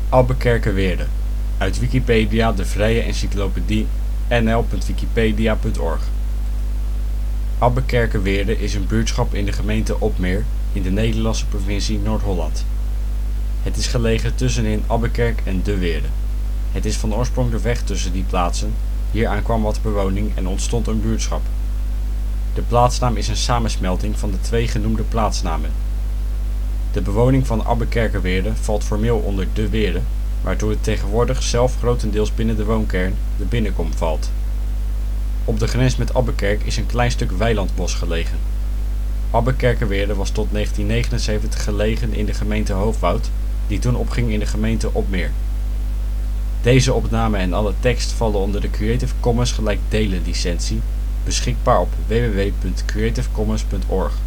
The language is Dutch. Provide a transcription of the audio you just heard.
Abbekerke-Weerde, uit Wikipedia, de vrije encyclopedie. nl.wikipedia.org. Abbekerke-Weerde is een buurtschap in de gemeente Opmeer, in de Nederlandse provincie Noord-Holland. Het is gelegen tussenin Abbekerk en De Weerde. Het is van oorsprong de weg tussen die plaatsen, hieraan kwam wat bewoning en ontstond een buurtschap. De plaatsnaam is een samensmelting van de twee genoemde plaatsnamen. De bewoning van Abbekerke-Weerde valt formeel onder De Weerde, waardoor het tegenwoordig zelf grotendeels binnen de woonkern, de Binnenkom, valt. Op de grens met Abbekerk is een klein stuk weilandbos gelegen. Abbekerke-Weerde was tot 1979 gelegen in de gemeente Hoogwoud, die toen opging in de gemeente Opmeer. Deze opname en alle tekst vallen onder de Creative Commons gelijk delen licentie, beschikbaar op www.creativecommons.org.